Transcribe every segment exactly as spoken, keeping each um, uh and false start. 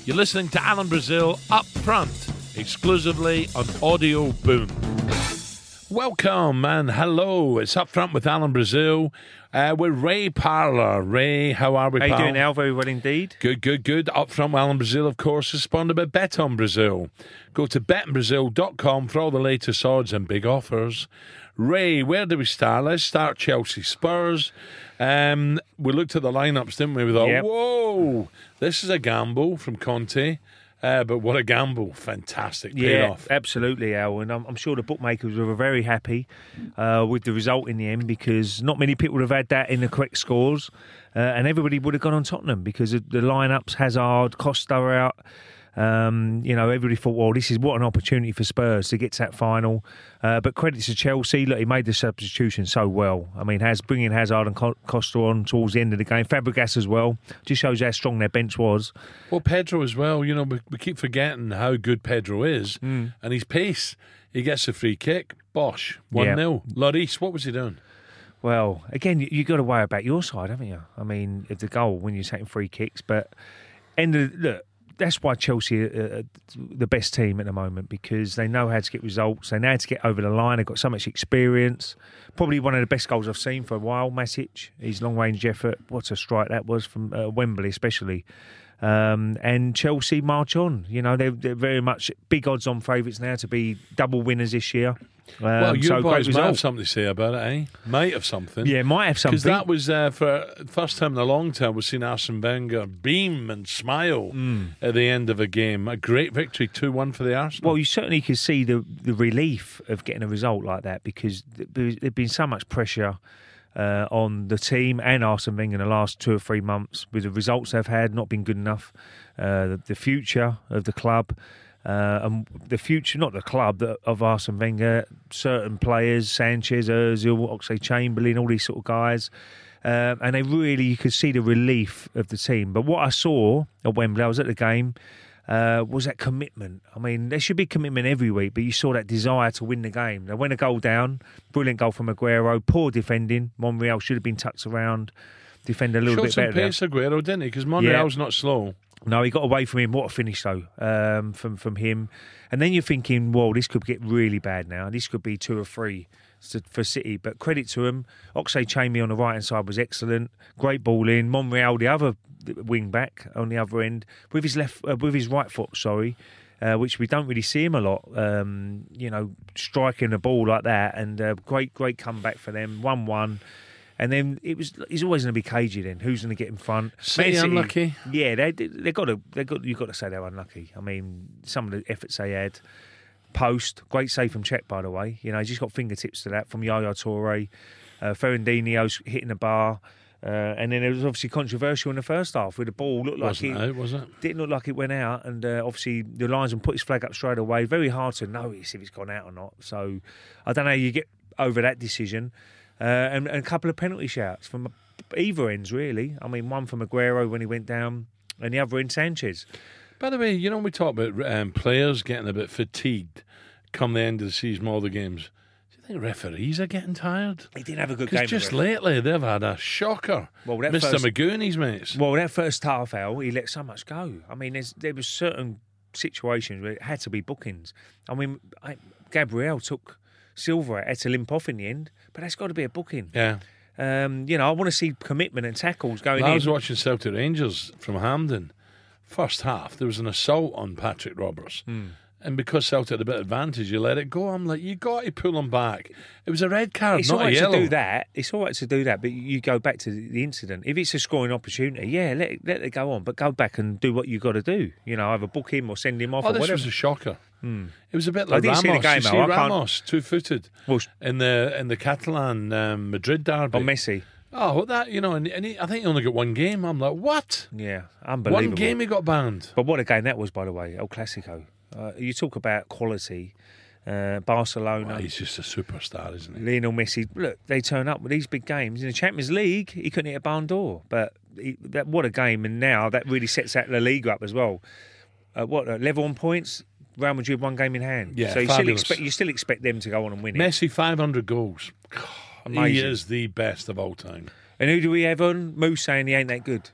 You're listening to Alan Brazil Up Front, exclusively on Audio Boom. Welcome and hello. It's Up Front with Alan Brazil. Uh, we're Ray Parlour. Ray, how are we, How pal? you doing, Al? Very well indeed. Good, good, good. Up Front with Alan Brazil, of course, is sponsored by Bet on Brazil. Go to bet on brazil dot com for all the latest odds and big offers. Ray, where do we start? Let's start Chelsea Spurs. Um, we looked at the lineups, didn't we? We thought, Yep. whoa, this is a gamble from Conte. Uh, but what a gamble. Fantastic. Paid Yeah, off. absolutely, Al. And I'm, I'm sure the bookmakers were very happy uh, with the result in the end, because not many people would have had that in the correct scores. Uh, and everybody would have gone on Tottenham because of the lineups, Hazard, Costa are out. Um, you know, everybody thought, well, this is what an opportunity for Spurs to get to that final. Uh, but credit to Chelsea, look, he made the substitution so well. I mean, has bringing Hazard and Co- Costa on towards the end of the game, Fabregas as well, just shows how strong their bench was. Well, Pedro as well. You know, we, we keep forgetting how good Pedro is Mm. and his pace. He gets a free kick. Bosh. one nil. Yeah. Lloris, what was he doing? Well, again, you, you got to worry about your side, haven't you? I mean, of the goal when you're taking free kicks, but end of look. That's why Chelsea are uh, the best team at the moment, because they know how to get results. They know how to get over the line. They've got so much experience. Probably one of the best goals I've seen for a while, Matic. His long-range effort. What a strike that was from uh, Wembley especially. Um, and Chelsea march on. You know, they're, they're very much big odds-on favourites now to be double winners this year. Um, well, you so boys great might have result. something to say about it, eh? Might have something. Yeah, might have something. Because that was, uh, for first time in a long time, we've seen Arsene Wenger beam and smile Mm. at the end of a game. A great victory, two one for the Arsenal. Well, you certainly could see the the relief of getting a result like that, because there's been so much pressure uh, on the team and Arsene Wenger in the last two or three months with the results they've had not been good enough. Uh, the, the future of the club. Uh, and the future, not the club, the, of Arsene Wenger, certain players, Sanchez, Ozil, Oxlade-Chamberlain, all these sort of guys. Uh, and they really, you could see the relief of the team. But what I saw at Wembley, I was at the game, uh, was that commitment. I mean, there should be commitment every week, but you saw that desire to win the game. They went a goal down, brilliant goal from Aguero, poor defending. Monreal should have been tucked around, defend a little Showed bit some better there. pace, Aguero, didn't he? Because Monreal's not slow. No, he got away from him. What a finish, though, um, from from him. And then you're thinking, well, this could get really bad now. This could be two or three for City. But credit to him. Oxlade-Chamberlain on the right-hand side was excellent. Great ball in. Monreal, the other wing-back on the other end, with his left, uh, with his right foot, sorry, uh, which we don't really see him a lot, um, you know, striking a ball like that. And uh, great, great comeback for them. one one. And then it was. He's always going to be cagey. Then who's going to get in front? City Man City, unlucky. Yeah, they they got to. They got. You've got to say they're unlucky. I mean, some of the efforts they had. Post, great save from Czech, by the way. You know, he's just got fingertips to that from Yaya Toure. Uh, Ferrandinho's hitting the bar. Uh, and then it was obviously controversial in the first half with the ball looked like Wasn't it out, was it? didn't look like it went out, and uh, obviously the linesman put his flag up straight away. Very hard to notice if it's gone out or not. So I don't know how you get over that decision. Uh, and, and a couple of penalty shouts from either ends, really. I mean, one from Aguero when he went down, and the other end Sanchez. By the way, you know, we talk about um, players getting a bit fatigued come the end of the season, all the games. Do you think referees are getting tired? He didn't have a good game. Because just the ref. lately they've had a shocker. Well, that Mister first- Magoo and his mates. Well, that first half, Al, he let so much go. I mean, there's, there was certain situations where it had to be bookings. I mean, I, Gabriel took Silva, had to limp off in the end, but that's got to be a booking. Yeah. Um, you know, I want to see commitment and tackles going Well, I in. was watching Celtic Rangers from Hampden. First half, there was an assault on Patrick Roberts. Mm. And because Celtic had a bit of advantage, you let it go. I'm like, you got to pull him back. It was a red card, It's not all a right yellow. to do that. It's all right to do that, but you go back to the incident. If it's a scoring opportunity, yeah, let it, let it go on, but go back and do what you've got to do. You know, either book him or send him off Oh, or this whatever. was a shocker. Hmm. It was a bit I like didn't Ramos. see the game, you see Al. I can't- Ramos, two-footed, Well, in the in the Catalan um, Madrid derby. on Messi. Oh, well, that, you know, and, and he, I think he only got one game. I'm like, what? Yeah, unbelievable. One game he got banned. But what a game that was, by the way, El Clasico. Uh, you talk about quality. Uh, Barcelona, Oh, he's just a superstar, isn't he? Lionel Messi. Look, they turn up with these big games in the Champions League. He couldn't hit a barn door, but he, that what a game! And now that really sets that La Liga up as well. Uh, what uh, level on points? Real Madrid one game in hand. Yeah, so you still fabulous. expect you still expect them to go on and win it. Messi, five hundred goals. He Amazing. is the best of all time. And who do we have on? Moose saying he ain't that good.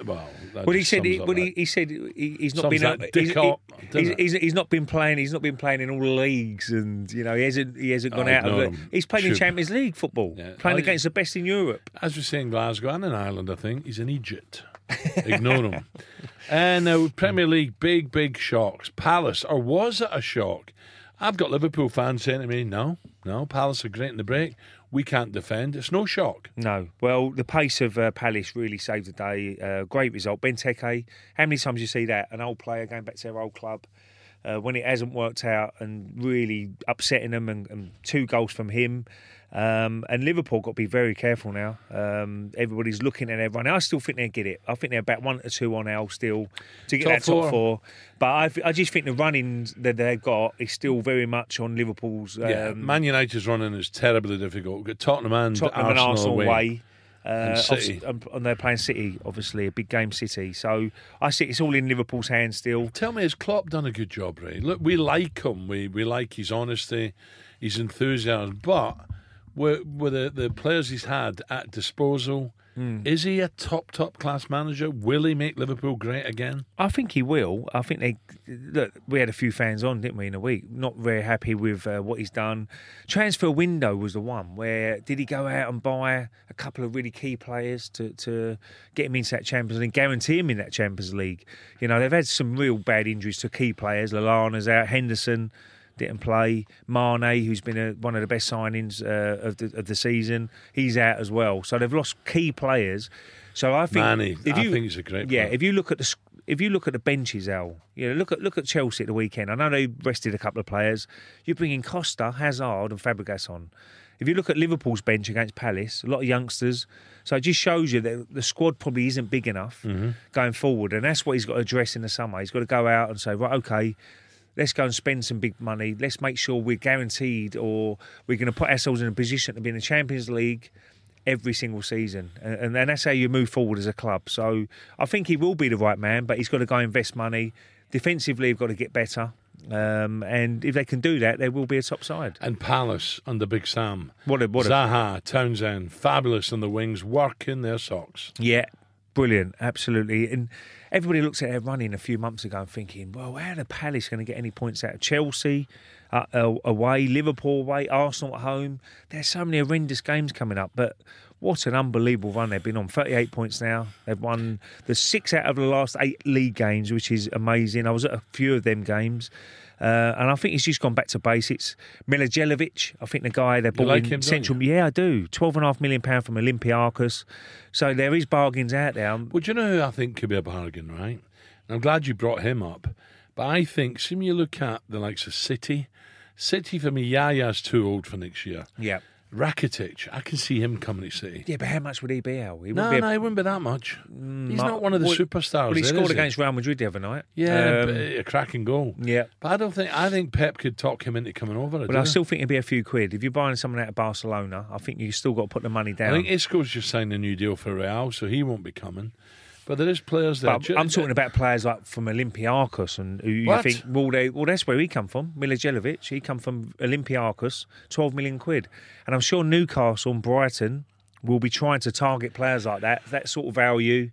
well, that Well, he just said. sums He, up well, that. he, he said he, he's not Sums been. that He's, dick he's, up, he's, doesn't it? he's, he's not been playing. He's not been playing in all the leagues, and you know he hasn't. He hasn't gone I out of ignore it. him. He's playing in Should- Champions League football, Yeah. playing I- against the best in Europe. As we say in Glasgow and in Ireland, I think he's in Egypt. Ignore him. And now Premier League, big, big shocks. Palace, or was it a shock? I've got Liverpool fans saying to me, no, no, Palace are great in the break. We can't defend. It's no shock. No. Well, the pace of uh, Palace really saved the day. Uh, great result. Benteke, how many times you see that? An old player going back to their old club uh, when it hasn't worked out and really upsetting them, and, and two goals from him. Um, and Liverpool got to be very careful now. Um, everybody's looking at everyone. I still think they'll get it. I think they're about one or two on L still to get Top that top four. four. But I, I just think the running that they've got is still very much on Liverpool's. Um, Yeah, Man United's running is terribly difficult. We've got Tottenham and Tottenham Arsenal, and Arsenal away. away. Uh, And City. obviously- and, and they're playing City, obviously, a big game City. So I see it's all in Liverpool's hands still. Tell me, has Klopp done a good job, Ray? Look, we like him. We we like his honesty, his enthusiasm. But with, with the, the players he's had at disposal, Hmm. is he a top, top class manager? Will he make Liverpool great again? I think he will. I think they look. We had a few fans on, didn't we, in a week? Not very happy with uh, what he's done. Transfer window was the one where did he go out and buy a couple of really key players to, to get him into that Champions League, guarantee him in that Champions League? You know, they've had some real bad injuries to key players. Lallana's out, Henderson didn't play. Mane, who's been a, one of the best signings uh, of the of the season, he's out as well. So they've lost key players. So I think Mane, if I you, think he's a great yeah. player. If you look at the if you look at the benches, Al, you know, look at look at Chelsea at the weekend. I know they rested a couple of players. You bring in Costa, Hazard, and Fabregas on. If you look at Liverpool's bench against Palace, a lot of youngsters. So it just shows you that the squad probably isn't big enough Mm-hmm. going forward, and that's what he's got to address in the summer. He's got to go out and say, right, okay, let's go and spend some big money. Let's make sure we're guaranteed, or we're going to put ourselves in a position to be in the Champions League every single season. And, and that's how you move forward as a club. So I think he will be the right man, but he's got to go invest money. Defensively, he's got to get better. Um, and if they can do that, they will be a top side. And Palace under Big Sam. What a, what a, Zaha, Townsend, fabulous on the wings, working their socks. yeah, brilliant, absolutely. And everybody looks at their running a few months ago and thinking, well, how are the Palace going to get any points out of Chelsea uh, uh, away, Liverpool away, Arsenal at home? There's so many horrendous games coming up, but what an unbelievable run they've been on. thirty-eight points now. They've won the six out of the last eight league games, which is amazing. I was at a few of them games. Uh, and I think he's just gone back to basics. Milojelevic, I think the guy they bought like in him, don't Central. Yeah, I do. twelve and a half million pounds from Olympiacos. So there is bargains out there. Well, do you know who I think could be a bargain, right? And I'm glad you brought him up. But I think, see when you look at the likes of City, City for me, Yaya's too old for next year. Yeah. Rakitic, I can see him coming to City. Yeah, but how much would he be, Al? He No, wouldn't be no, a- he wouldn't be that much. He's Mar- not one of the well, superstars. Well, he there, scored is against Real Madrid the other night. Yeah, Um, but a cracking goal. yeah. But I don't think I think Pep could talk him into coming over. But I still think it'd be a few quid. If you're buying someone out of Barcelona, I think you still got to put the money I down. think Isco's just signed a new deal for Real, so he won't be coming. But there is players there. But I'm talking about players like from Olympiacos, and who you What? think, well, they, well, that's where he come from. Milojelevic, he come from Olympiacos, twelve million quid, and I'm sure Newcastle and Brighton will be trying to target players like that, that sort of value.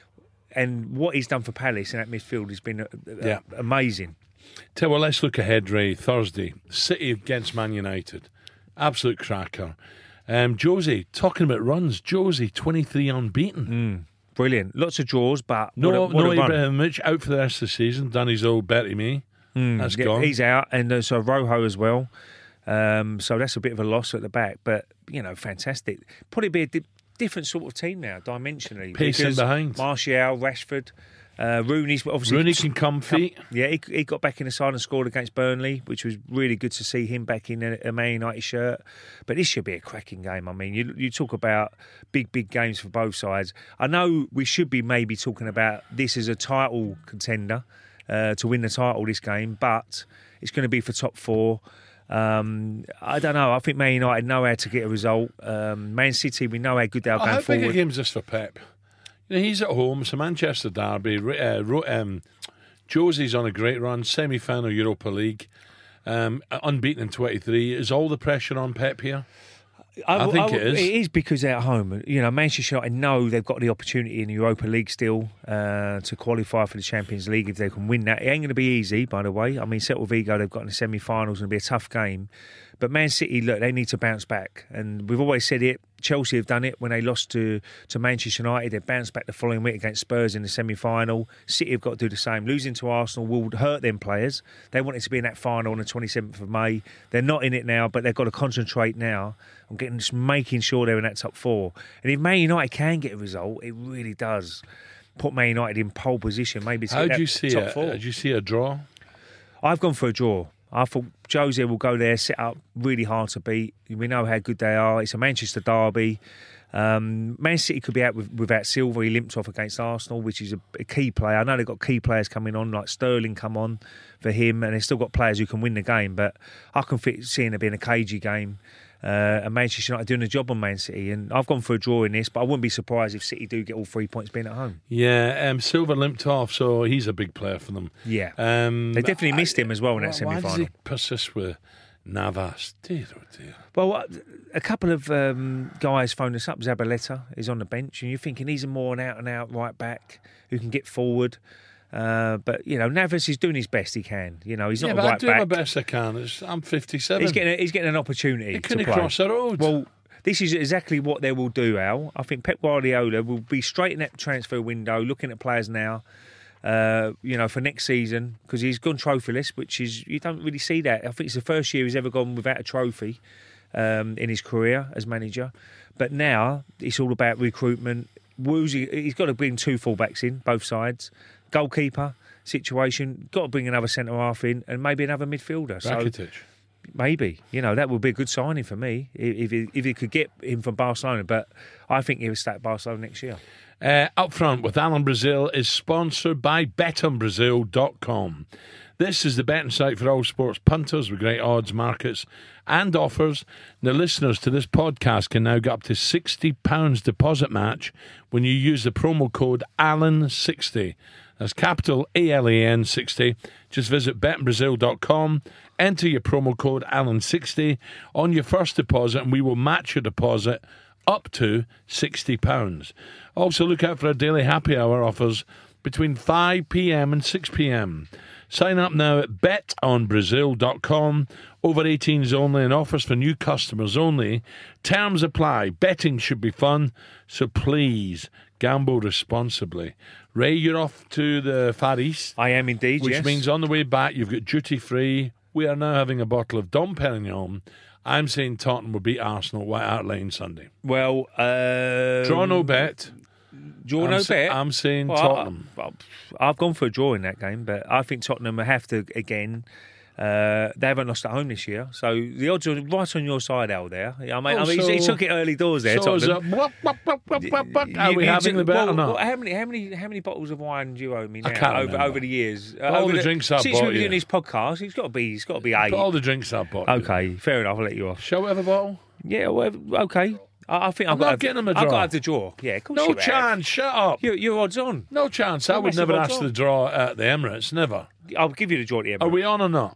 And what he's done for Palace in that midfield has been uh, uh, Yeah. amazing. Tell well, let's look ahead, Ray. Thursday, City against Man United, absolute cracker. Um, Josie talking about runs. Josie twenty-three unbeaten. Brilliant. Lots of draws, but No, what a, what no a run. Ibrahimovic out for the rest of the season. Done his old Betty Me. That's Yeah, gone. he's out, and uh, so Rojo as well. Um, so that's a bit of a loss at the back, but you know, fantastic. Probably be a di- different sort of team now, dimensionally. Pacing because behind. Martial, Rashford, uh, Rooney's obviously. Rooney can come feet. Yeah, he, he got back in the side and scored against Burnley, which was really good to see him back in a, a Man United shirt. But this should be a cracking game. I mean, you, you talk about big, big games for both sides. I know we should be maybe talking about this as a title contender uh, to win the title this game, but it's going to be for top four. Um, I don't know. I think Man United know how to get a result. Um, Man City, we know how good they are Oh, going how big a forward. game's this for Pep? You know, he's at home. It's a Manchester derby. Uh, ro- um, Josie's on a great run. Semi-final Europa League. Um, unbeaten in twenty-three. Is all the pressure on Pep here? I, I think I, it is. It is because they're at home. You know, Manchester United know they've got the opportunity in the Europa League still uh, to qualify for the Champions League if they can win that. It ain't going to be easy, by the way. I mean, Celta Vigo, they've got in the semi-finals and it'll be a tough game. But Man City, look, they need to bounce back. And we've always said it. Chelsea have done it when they lost to, to Manchester United. They bounced back the following week against Spurs in the semi-final. City have got to do the same. Losing to Arsenal will hurt them players. They wanted to be in that final on the twenty-seventh of May. They're not in it now, but they've got to concentrate now on getting, just making sure they're in that top four. And if Man United can get a result, it really does put Man United in pole position. Maybe to How get do you that see top it? four. Do you see a draw? I've gone for a draw. I thought Jose will go there, set up really hard to beat. We know how good they are. It's a Manchester derby. Um, Man City could be out with, without Silva. He limped off against Arsenal, which is a, a key player. I know they've got key players coming on, like Sterling come on for him, and they've still got players who can win the game. But I can fit seeing it being a cagey game. Uh, and Manchester United doing a job on Man City, and I've gone for a draw in this, but I wouldn't be surprised if City do get all three points being at home. Yeah, um, Silva limped off, so he's a big player for them. Yeah, um, they definitely missed I, him as well in that semi-final. Why does he persist with Navas? Dear, oh dear. Well, a couple of um, guys phoned us up. Zabaleta is on the bench, and you're thinking he's a more an out-and-out right back who can get forward. Uh, but, you know, Navas is doing his best he can. You know, he's not yeah, a but right I do back. my best I can. It's, I'm fifty-seven. He's getting a, he's getting an opportunity He to couldn't play. cross the road. Well, this is exactly what they will do, Al. I think Pep Guardiola will be straight in that transfer window, looking at players now, uh, you know, for next season, because he's gone trophyless, which is, you don't really see that. I think it's the first year he's ever gone without a trophy um, in his career as manager. But now it's all about recruitment. Woozy, he's got to bring two fullbacks in, both sides. Goalkeeper situation, got to bring another centre half in, and maybe another midfielder. Rakitic. So maybe, you know, that would be a good signing for me if if, if he could get him from Barcelona. But I think he'll start Barcelona next year. Uh, up front with Alan Brazil is sponsored by bet on brazil dot com. This is the betting site for all sports punters with great odds, markets and offers. The listeners to this podcast can now get up to sixty pounds deposit match when you use the promo code Alan sixty. That's capital A L A N sixty. Just visit bet on brazil dot com, enter your promo code Alan sixty on your first deposit, and we will match your deposit up to sixty pounds. Also, look out for our daily happy hour offers between five p.m. and six p.m. Sign up now at bet on brazil dot com. Over eighteens only and offers for new customers only. Terms apply. Betting should be fun, so please gamble responsibly. Ray, you're off to the Far East. I am indeed, Which yes. means on the way back, you've got duty free. We are now having a bottle of Dom Perignon. I'm saying Tottenham will beat Arsenal at White Hart Lane Sunday. Well, um, draw no bet. Draw I'm no sa- bet. I'm saying well, Tottenham. I, I've gone for a draw in that game, but I think Tottenham will have to again. Uh, they haven't lost at home this year, so the odds are right on your side, Al. There, I mean, Oh, I mean so- he, he took it early doors there. So is Tottenham. it, whoop, whoop, whoop, whoop, whoop, whoop. Are You- we you having took- the bet well, or not? well, how many, how many, how many bottles of wine do you owe me now? I can't over remember. over the years. Uh, All over the drinks I since bought we've been you. doing this podcast, it's got to be, it's got to be eight. But all the drinks I bought. you. Okay, fair enough. I'll let you off. Shall we have a bottle? Yeah, well, okay. I, I think I'm I've not got to, getting him a I've got draw. to have the draw. Yeah, of course No you have. chance. Shut up. You're, you're odds on. No chance. I No would massive never odds ask on. the draw at the Emirates. Never. I'll give you the draw at the end. Are we on or not?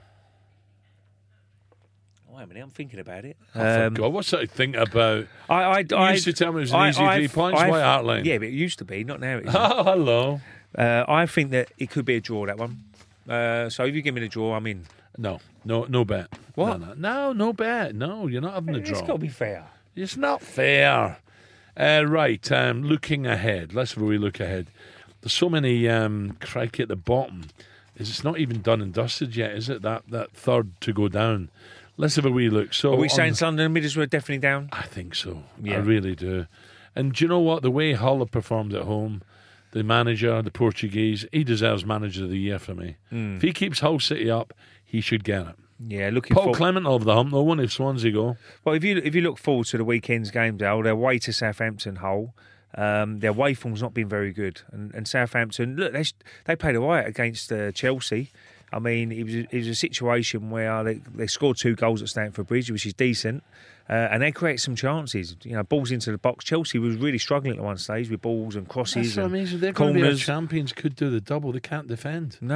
Wait a minute, I'm thinking about it. Oh, for God, what's that thing about? I, I, You I used to tell me it was an I- easy I've- three points, I've- White Hart Lane. Yeah, but it used to be, not now. It isn't. Oh, hello. uh, I think that it could be a draw, that one. Uh, so if you give me the draw, I'm in. No, no, no bet. What? No, no, no, no bet. No, you're not having the It's draw. got to be fair. It's not fair. Uh, right, um, looking ahead. Let's have a wee look ahead. There's so many um, crikey at the bottom. Is It's not even done and dusted yet, is it? That that third to go down. Let's have a wee look. So Are we on saying the- Sunderland and Middlesbrough are definitely down? I think so. I Yeah. really do. And do you know what? The way Hull have performed at home, the manager, the Portuguese, he deserves manager of the year for me. Mm. If he keeps Hull City up, he should get it. Yeah, looking Paul forward. Clement over the hump, though, won't he, if Swansea go? Well, if you if you look forward to the weekend's games, Al, their way to Southampton, Hull, um, their away form's not been very good, and, and Southampton, look, they they played all right against uh, Chelsea. I mean, it was it was a situation where they, they scored two goals at Stamford Bridge, which is decent, uh, and they created some chances. You know, balls into the box. Chelsea was really struggling at one stage with balls and crosses That's what I and mean. So they're going to be our corners. champions, could do the double. They can't defend. No,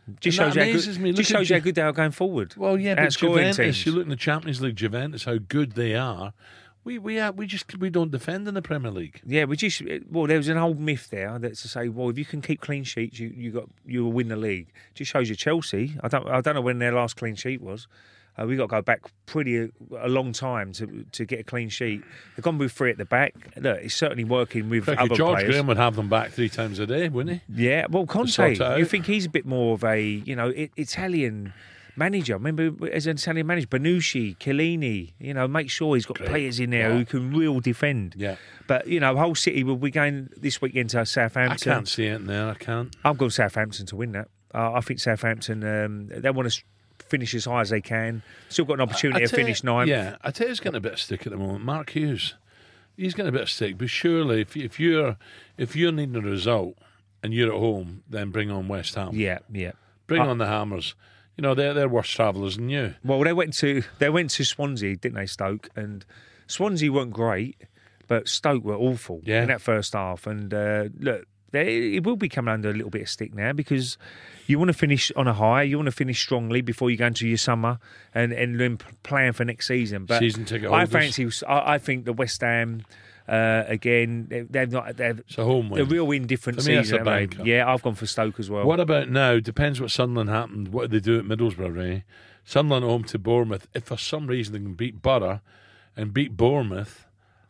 Just And shows, that you how amazes good, me. Look just at shows you Ju- how good they are going forward. Well, yeah, but Outscoring Juventus, teams. you look in the Champions League, Juventus, how good they are. We we are, we just we don't defend in the Premier League. Yeah, we just well, there was an old myth there that's to say, well, if you can keep clean sheets, you you got you will win the league. Just shows you Chelsea. I don't I don't know when their last clean sheet was. Uh, we got to go back pretty a, a long time to to get a clean sheet. They've gone with three at the back. Look, it's certainly working with Frankly, other George players. Graham would have them back three times a day, wouldn't he? Yeah, well, sort Conte, it out. you think he's a bit more of a you know I- Italian manager. Remember, as an Italian manager, Bonucci, Chiellini, you know, make sure he's got Great. players in there Yeah. who can real defend. Yeah. But, you know, Hull City will be going this weekend to I Southampton. can't see it there. I can't. I've got Southampton to win that. Uh, I think Southampton, um, they want to finish as high as they can. Still got an opportunity I to tell you- finish ninth. Yeah, I tell you, he's getting a bit of stick at the moment. Mark Hughes, he's getting a bit of stick. But surely, if if you're if you're needing a result and you're at home, then bring on West Ham. Yeah, yeah. Bring Uh, on the Hammers. You know, they're they're worse travellers than you. Well, they went to they went to Swansea, didn't they, Stoke? And Swansea weren't great, but Stoke were awful Yeah. in that first half. And uh, look, they, it will be coming under a little bit of stick now because you want to finish on a high, you want to finish strongly before you go into your summer and and then plan for next season. But Season ticket I holders. fancy, I, I think the West Ham. Uh, again, they- they've not. They're It's a home win. a real indifferent For me, that's season. a haven't they? banker. Yeah, I've gone for Stoke as well. What about now? Depends what Sunderland happened. What do they do at Middlesbrough, Ray? Sunderland home to Bournemouth. If for some reason they can beat Borough and beat Bournemouth,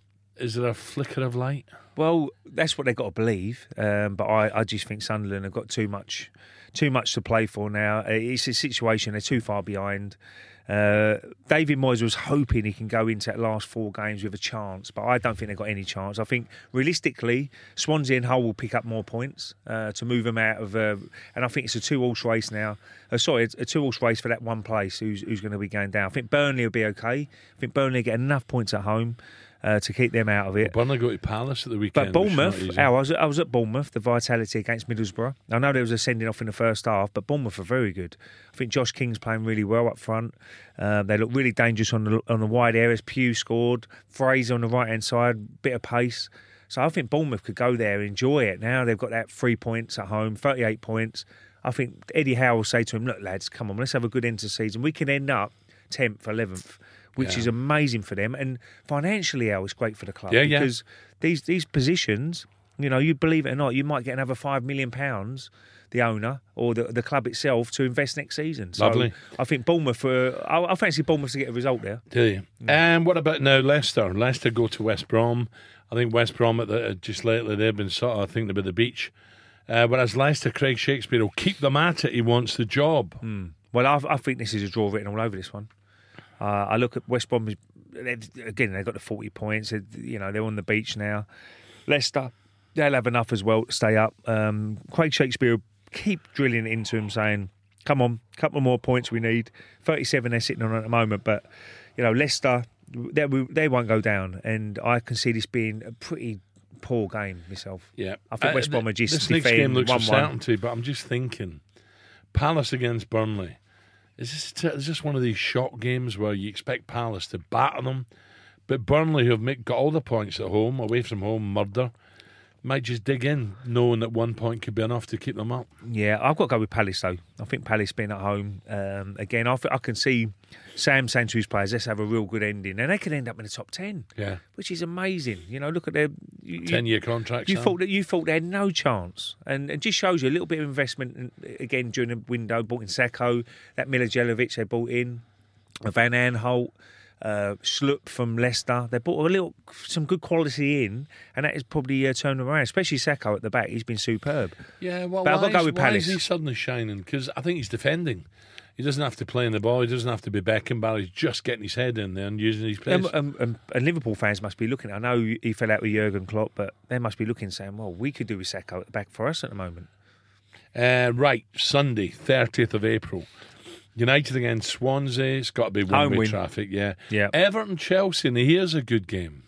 is there a flicker of light? Well, that's what they've got to believe. Um, but I, I just think Sunderland have got too much, too much to play for now. Uh, It's a situation they're too far behind. Uh, David Moyes was hoping he can go into that last four games with a chance, but I don't think they've got any chance. I think realistically, Swansea and Hull will pick up more points uh, to move them out of. Uh, and I think it's a two-horse race now. Uh, sorry, it's a two-horse race for that one place who's who's going to be going down. I think Burnley will be okay. I think Burnley get enough points at home uh, to keep them out of it. Burnley go to Palace at the But weekend. which is not Bournemouth, easy. oh, I was, I was at Bournemouth, the Vitality against Middlesbrough. I know there was a sending off in the first half, but Bournemouth are very good. I think Josh King's playing really well up front. Uh, they look really dangerous on the on the wide areas. Pugh scored. Fraser on the right hand side, bit of pace. So I think Bournemouth could go there and enjoy it. Now they've got that three points at home, thirty-eight points. I think Eddie Howe will say to him, look, lads, come on, let's have a good end to the season. We can end up tenth, eleventh, which Yeah. is amazing for them. And financially, Al, it's great for the club. Yeah, yeah. Because these these positions, you know, you believe it or not, you might get another five million pounds, the owner or the, the club itself, to invest next season. So Lovely. I think Bournemouth, uh, I, I fancy Bournemouth to get a result there. Do you? And what about now Leicester? Leicester go to West Brom. I think West Brom at the, just lately they've been sort of I think they're by the beach. Uh, whereas Leicester, Craig Shakespeare will keep them at it. He wants the job. Well, I, I think this is a draw written all over this one. Uh, I look at West Brom, they've- again, they've got the forty points. They're, you know, they're on the beach now. Leicester, they'll have enough as well to stay up. Um, Craig Shakespeare will keep drilling it into him, saying, come on, a couple more points we need. thirty-seven they're sitting on at the moment, but, you know, Leicester, they, they won't go down. And I can see this being a pretty poor game myself. Yeah, I think West Brom are just this next defend game looks a one one. certainty, but I'm just thinking, Palace against Burnley. Is this is this one of these shock games where you expect Palace to batter them, but Burnley, who have make, got all the points at home, away from home, murder, might just dig in, knowing that one point could be enough to keep them up. Yeah, I've got to go with Palace though. I think Palace being at home um, again. I, I can see Sam saying to his players, "Let's have a real good ending," and they could end up in the top ten, Yeah, which is amazing. You know, look at their you, you- ten-year contracts. You Sam. thought that you thought they had no chance, and it just shows you a little bit of investment in, again during the window. Bought in Sacco, that Milojevic they bought in, Van Aanholt, uh, Sloop from Leicester. They bought a little some good quality in, and that has probably uh, turned them around. Especially Sacco at the back, he's been superb. Yeah, well, But I've why, got to go is, with why Palace. is he suddenly shining? Because I think he's defending. He doesn't have to play in the ball. He doesn't have to be Beckenbauer. He's just getting his head in there and using his pace. And, and, and, and Liverpool fans must be looking. I know he fell out with Jurgen Klopp, but they must be looking, saying, "Well, we could do with Sacco at the back for us at the moment." Uh, right, Sunday, thirtieth of April. United against Swansea. It's got to be Home one-way win. traffic, yeah. Yeah. Everton, Chelsea. Now, here's a good game.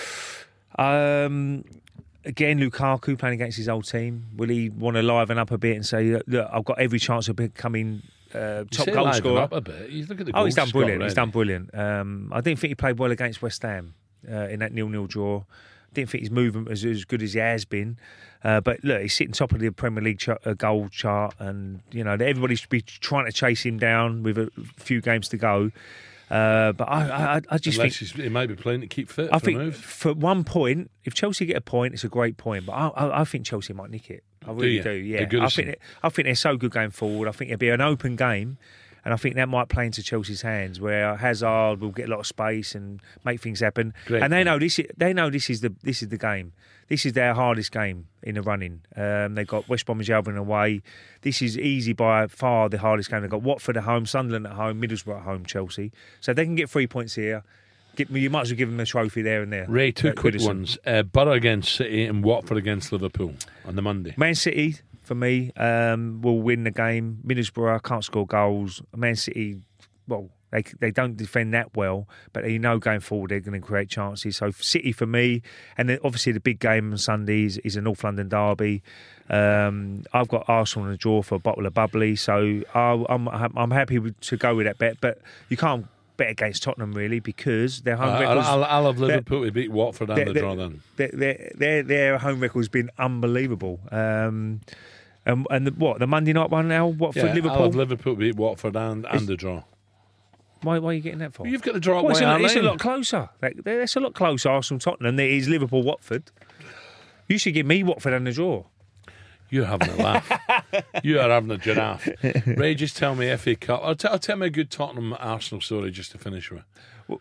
Um, again, Lukaku playing against his old team. Will he want to liven up a bit and say, "Look, I've got every chance of becoming uh, You top say goal liven scorer"? up a bit. You look at the Oh, he's goals done brilliant. scored He's done brilliant. Um, I didn't think he played well against West Ham uh, in that nil-nil draw. Didn't think his movement was as good as he has been. Uh, but look, he's sitting top of the Premier League chart, uh, goal chart, and you know everybody should be trying to chase him down with a few games to go. Uh, but I, I, I just Unless think he's, he might be playing to keep fit. I for think a move. for one point, if Chelsea get a point, it's a great point. But I, I, I think Chelsea might nick it. I really you? do. Yeah, They're good I as think them. I think they're so good going forward. I think it'll be an open game. And I think that might play into Chelsea's hands, where Hazard will get a lot of space and make things happen. Great. And they know this. Is, they know this is the this is the game. This is their hardest game in the running. Um, they've got West Bromwich Albion away. This is easy by far the hardest game. They've got Watford at home, Sunderland at home, Middlesbrough at home, Chelsea. So if they can get three points here, get, you might as well give them a trophy there and there. Ray, two at quick Goodison. ones. Uh, Borough against City and Watford against Liverpool on the Monday. Man City, for me, um, will win the game. Middlesbrough can't score goals. Man City, well, they they don't defend that well, but you know going forward they're going to create chances. So City for me, and then obviously the big game on Sundays is a North London derby. Um, I've got Arsenal in the draw for a bottle of bubbly, so I'll, I'm I'm happy with, to go with that bet. But you can't bet against Tottenham really because their home Uh, records. I'll, I'll have Liverpool to beat Watford and the draw then. Their, their, their, their home record's been unbelievable. Um, and and the, what the Monday night one now? Watford Yeah, Liverpool. I'll have Liverpool to beat Watford and, and the draw. Why, why are you getting that for? Well, you've got the draw at Well, it's, White a, Hart it's a Lane. lot closer. Like, it's a lot closer, Arsenal Tottenham, than it is Liverpool Watford. You should give me Watford and the draw. You're having a laugh. You are having a giraffe. Ray, just tell me F A Cup. I'll, t- I'll tell me a good Tottenham Arsenal story just to finish with.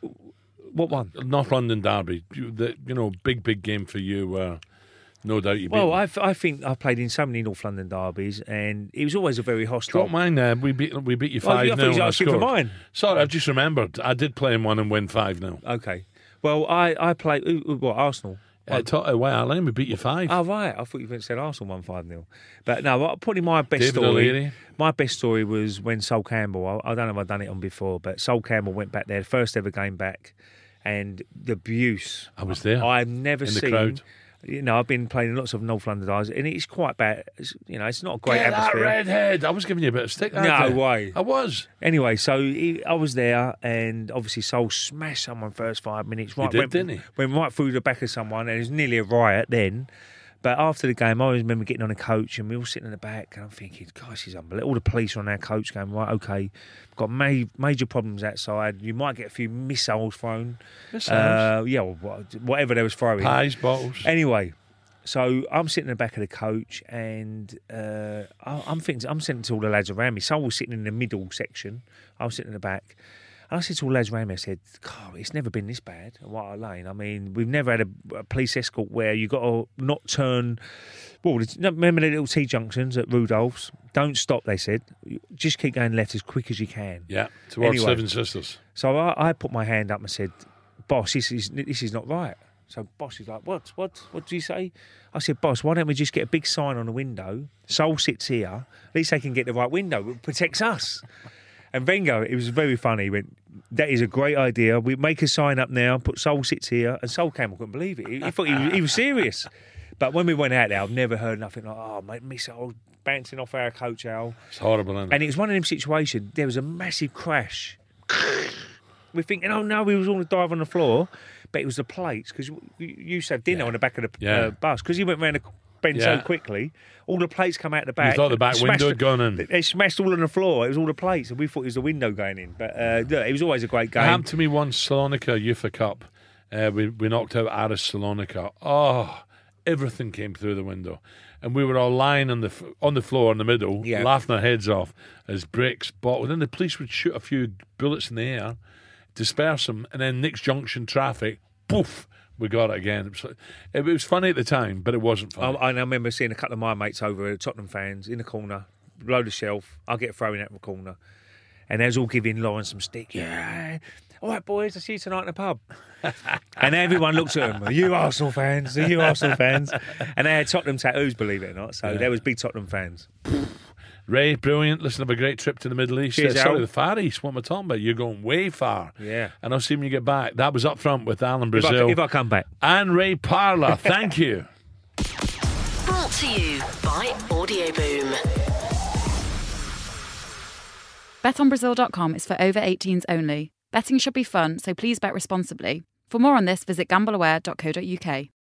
What one? North London derby. You, the, you know, big, big game for you. Uh, no doubt you beat Well, them. I've, I think I've played in so many North London derbies, and it was always a very hostile. Got mine. Uh, we beat we beat you Well, I five thought nil. you were asking for mine. Sorry, I've just remembered. I did play in one and win five nil. Okay. Well, I I played what Arsenal. Uh, Tot- uh, White Hart Lane, we beat you five. Oh right, I thought you said Arsenal won five nil. But no, what- probably my best David story. O'Leary. My best story was when Sol Campbell. I, I don't know if I've done it on before, but Sol Campbell went back there, first ever game back, and the abuse. I was there. I've never in the seen. crowd. You know, I've been playing lots of North London derbies, and it's quite bad. It's, you know, it's not a great Get that atmosphere. redhead. I was giving you a bit of stick. that No day. way. I was. Anyway, so he, I was there, and obviously Sol smashed someone first five minutes. Right, did, went, didn't he? Went right through the back of someone, and it was nearly a riot then. But after the game, I always remember getting on a coach, and we were all sitting in the back, and I'm thinking, gosh, he's unbelievable. All the police are on our coach going, right, okay, got ma- major problems outside. You might get a few missiles thrown. Missiles? Uh, yeah, well, whatever they was throwing. Pies, bottles. Anyway, so I'm sitting in the back of the coach, and uh, I- I'm thinking, I'm sitting to all the lads around me. Someone was sitting in the middle section. I was sitting in the back. And I said to all the lads around me, I said, God, it's never been this bad at White Hart Lane. I mean, we've never had a, a police escort where you've got to not turn. Well, remember the little T-junctions at Rudolph's? Don't stop, they said. Just keep going left as quick as you can. Yeah, towards Anyway. Seven Sisters. So I, I put my hand up and said, boss, this is this is not right. So boss is like, what? What? What do you say? I said, boss, why don't we just get a big sign on the window? Sol sits here. At least they can get the right window. It protects us. And Wenger, it was very funny. He went, that is a great idea. We make a sign up now, put Sol sits here. And Sol Campbell couldn't believe it. He, he thought he was, he was serious. But when we went out there, I've never heard nothing like, oh, mate, missiles bouncing off our coach, Al. It's horrible, isn't it? And it was one of them situations, there was a massive crash. We're thinking, oh no, we was all to dive on the floor. But it was the plates, because you used to have dinner Yeah. on the back of the Yeah. uh, bus. Because you went round the bend Yeah. so quickly, all the plates come out the back. thought the back smashed window had the- gone in. They smashed all on the floor. It was all the plates, and we thought it was the window going in. But uh, look, it was always a great It game. happened to me once, Salonika U F A Cup. Uh, we, we knocked out Aris Salonika. Oh, everything came through the window. And we were all lying on the f- on the floor in the middle, Yeah. laughing our heads off as bricks. But then the police would shoot a few bullets in the air, disperse them, and then next junction traffic, poof, we got it again. It was, it was funny at the time, but it wasn't funny. I, I remember seeing a couple of my mates over, Tottenham fans, in the corner, below the shelf. I get thrown out the corner. And they was all giving Lawrence some stick. Yeah. All right, boys, I'll see you tonight in the pub. And everyone looked at them. Are you Arsenal fans? Are you Arsenal fans? And they had Tottenham tattoos, believe it or not. So Yeah. there was big Tottenham fans. Ray, brilliant. Listen, have a great trip to the Middle East. Cheers, Uh, sorry, Al. the Far East. What am I talking about? You're going way far. Yeah. And I'll see when you get back. That was up front with Alan If I, Brazil if I come back. and Ray Parlour. Thank you. Brought to you by Audio Boom. bet on brazil dot com is for over eighteens only. Betting should be fun, so please bet responsibly. For more on this, visit gamble aware dot co dot uk.